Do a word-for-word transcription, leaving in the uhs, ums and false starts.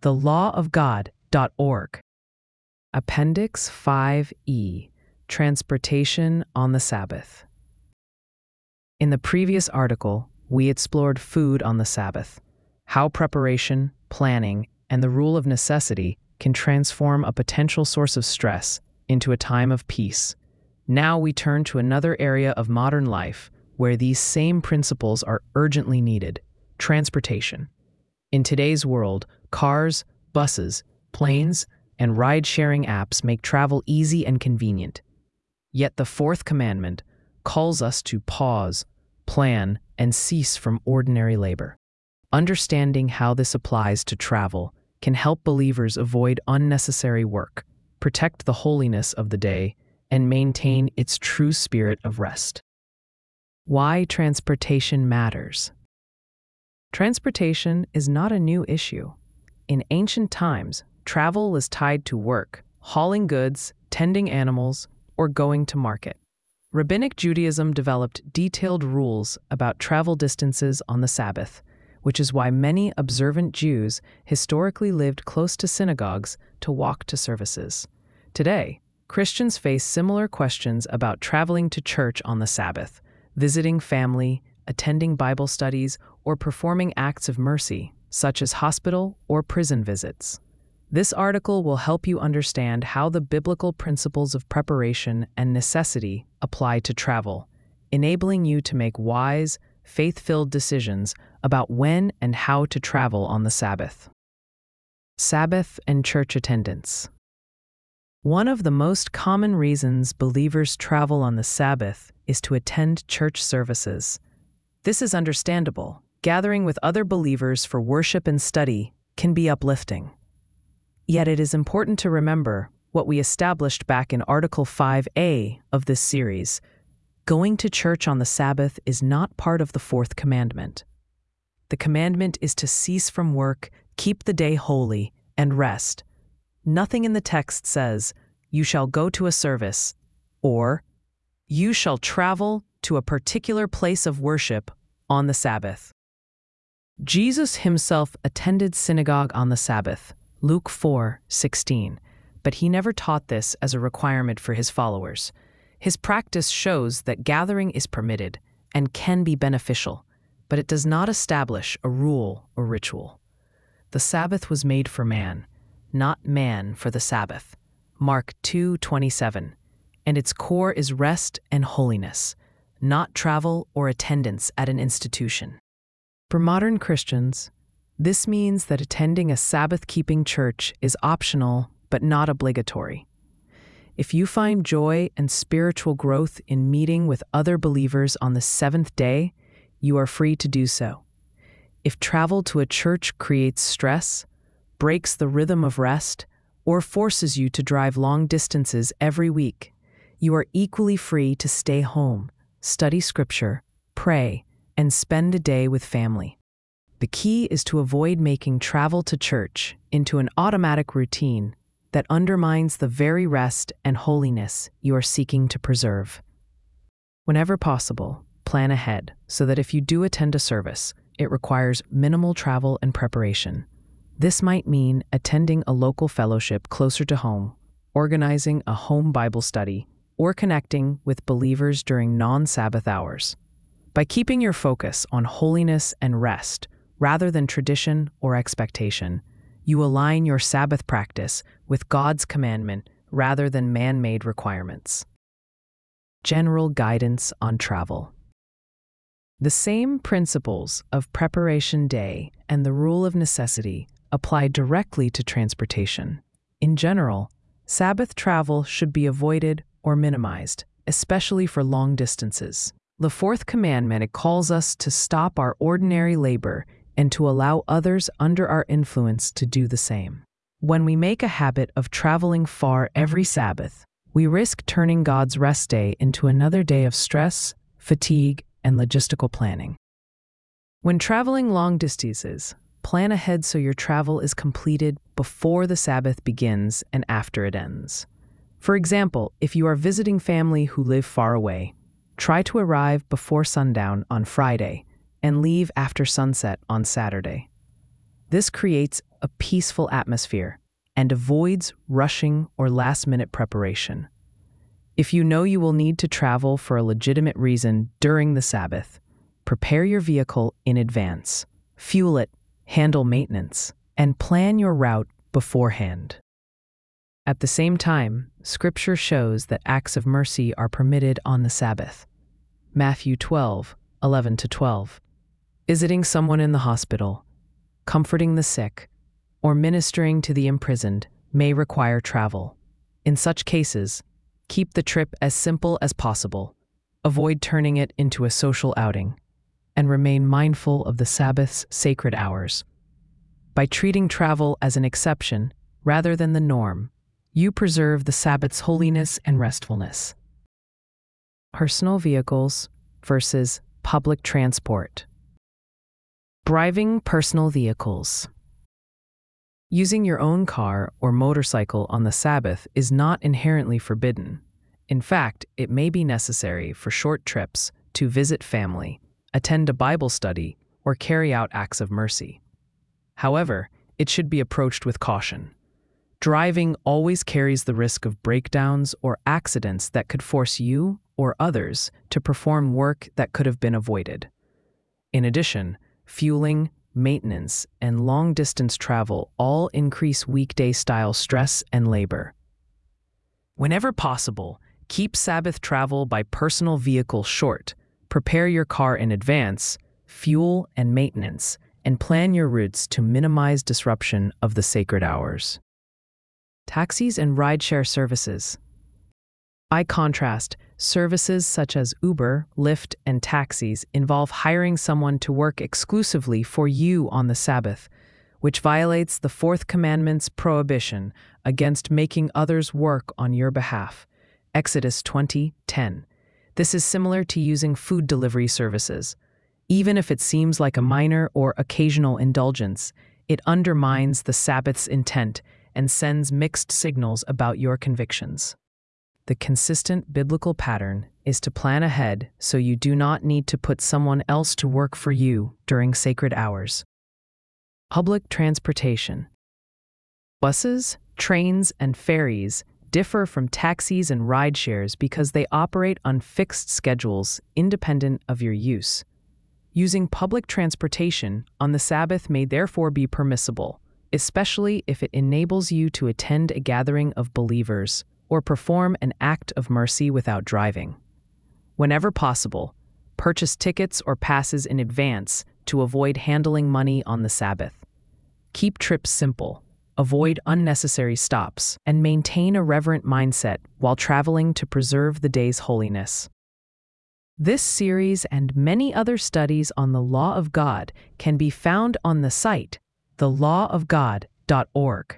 the law of god dot org. Appendix five E, Transportation on the Sabbath. In the previous article, we explored food on the Sabbath, how preparation, planning, and the rule of necessity can transform a potential source of stress into a time of peace. Now we turn to another area of modern life where these same principles are urgently needed: transportation. In today's world, cars, buses, planes, and ride-sharing apps make travel easy and convenient. Yet the fourth commandment calls us to pause, plan, and cease from ordinary labor. Understanding how this applies to travel can help believers avoid unnecessary work, protect the holiness of the day, and maintain its true spirit of rest. Why transportation matters. Transportation is not a new issue. In ancient times, travel was tied to work, hauling goods, tending animals, or going to market. Rabbinic Judaism developed detailed rules about travel distances on the Sabbath, which is why many observant Jews historically lived close to synagogues to walk to services. Today, Christians face similar questions about traveling to church on the Sabbath, visiting family, attending Bible studies, or performing acts of mercy, such as hospital or prison visits. This article will help you understand how the biblical principles of preparation and necessity apply to travel, enabling you to make wise, faith-filled decisions about when and how to travel on the Sabbath. Sabbath and church attendance. One of the most common reasons believers travel on the Sabbath is to attend church services. This is understandable. Gathering with other believers for worship and study can be uplifting. Yet it is important to remember what we established back in Article five A of this series. Going to church on the Sabbath is not part of the fourth commandment. The commandment is to cease from work, keep the day holy, and rest. Nothing in the text says, "You shall go to a service," or "You shall travel to a particular place of worship on the Sabbath." Jesus himself attended synagogue on the Sabbath, Luke four sixteen, but he never taught this as a requirement for his followers. His practice shows that gathering is permitted and can be beneficial, but it does not establish a rule or ritual. The Sabbath was made for man, not man for the Sabbath, Mark two twenty-seven, and its core is rest and holiness, not travel or attendance at an institution. For modern Christians, this means that attending a Sabbath-keeping church is optional but not obligatory. If you find joy and spiritual growth in meeting with other believers on the seventh day, you are free to do so. If travel to a church creates stress, breaks the rhythm of rest, or forces you to drive long distances every week, you are equally free to stay home, study scripture, pray, and spend a day with family. The key is to avoid making travel to church into an automatic routine that undermines the very rest and holiness you are seeking to preserve. Whenever possible, plan ahead so that if you do attend a service, it requires minimal travel and preparation. This might mean attending a local fellowship closer to home, organizing a home Bible study, or connecting with believers during non-Sabbath hours. By keeping your focus on holiness and rest, rather than tradition or expectation, you align your Sabbath practice with God's commandment rather than man-made requirements. General guidance on travel. The same principles of preparation day and the rule of necessity apply directly to transportation. In general, Sabbath travel should be avoided or minimized, especially for long distances. The fourth commandment, it calls us to stop our ordinary labor and to allow others under our influence to do the same. When we make a habit of traveling far every Sabbath, we risk turning God's rest day into another day of stress, fatigue, and logistical planning. When traveling long distances, plan ahead so your travel is completed before the Sabbath begins and after it ends. For example, if you are visiting family who live far away, try to arrive before sundown on Friday and leave after sunset on Saturday. This creates a peaceful atmosphere and avoids rushing or last-minute preparation. If you know you will need to travel for a legitimate reason during the Sabbath, prepare your vehicle in advance, fuel it, handle maintenance, and plan your route beforehand. At the same time, Scripture shows that acts of mercy are permitted on the Sabbath. Matthew twelve, eleven to twelve. Visiting someone in the hospital, comforting the sick, or ministering to the imprisoned may require travel. In such cases, keep the trip as simple as possible, avoid turning it into a social outing, and remain mindful of the Sabbath's sacred hours. By treating travel as an exception rather than the norm, you preserve the Sabbath's holiness and restfulness. Personal vehicles versus public transport. Driving personal vehicles. Using your own car or motorcycle on the Sabbath is not inherently forbidden. In fact, it may be necessary for short trips to visit family, attend a Bible study, or carry out acts of mercy. However, it should be approached with caution. Driving always carries the risk of breakdowns or accidents that could force you or others to perform work that could have been avoided. In addition, fueling, maintenance, and long-distance travel all increase weekday-style stress and labor. Whenever possible, keep Sabbath travel by personal vehicle short, prepare your car in advance, fuel and maintenance, and plan your routes to minimize disruption of the sacred hours. Taxis and rideshare services. By contrast, services such as Uber, Lyft, and taxis involve hiring someone to work exclusively for you on the Sabbath, which violates the fourth commandment's prohibition against making others work on your behalf. Exodus twenty ten. This is similar to using food delivery services. Even if it seems like a minor or occasional indulgence, it undermines the Sabbath's intent and sends mixed signals about your convictions. The consistent biblical pattern is to plan ahead so you do not need to put someone else to work for you during sacred hours. Public transportation. Buses, trains, and ferries differ from taxis and rideshares because they operate on fixed schedules independent of your use. Using public transportation on the Sabbath may therefore be permissible, especially if it enables you to attend a gathering of believers or perform an act of mercy without driving. Whenever possible, purchase tickets or passes in advance to avoid handling money on the Sabbath. Keep trips simple, avoid unnecessary stops, and maintain a reverent mindset while traveling to preserve the day's holiness. This series and many other studies on the law of God can be found on the site the law of god dot org.